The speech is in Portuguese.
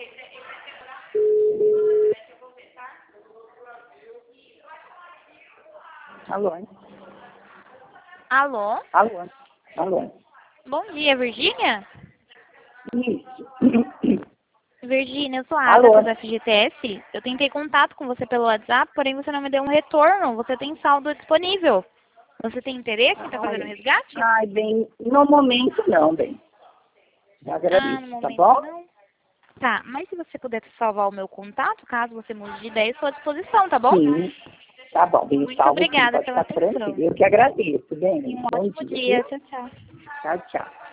Alô? Alô? Alô? Alô? Bom dia, Virgínia? Isso. Virgínia, eu sou a Alô? Agatha da FGTS. Eu tentei contato com você pelo WhatsApp, porém você não me deu um retorno. Você tem saldo disponível. Você tem interesse em estar fazendo resgate? Ai, bem, no momento não, bem. Eu agradeço, No tá momento bom? não. Tá, mas se você puder salvar o meu contato, caso você mude de ideia, estou à disposição, tá bom? Sim, tá bom, bem, Muito salvo sim, obrigada pode pela ficar atenção. tranquilo. Eu que agradeço, E bem. um Bom ótimo dia, dia. viu? Tchau, tchau. Tchau, tchau.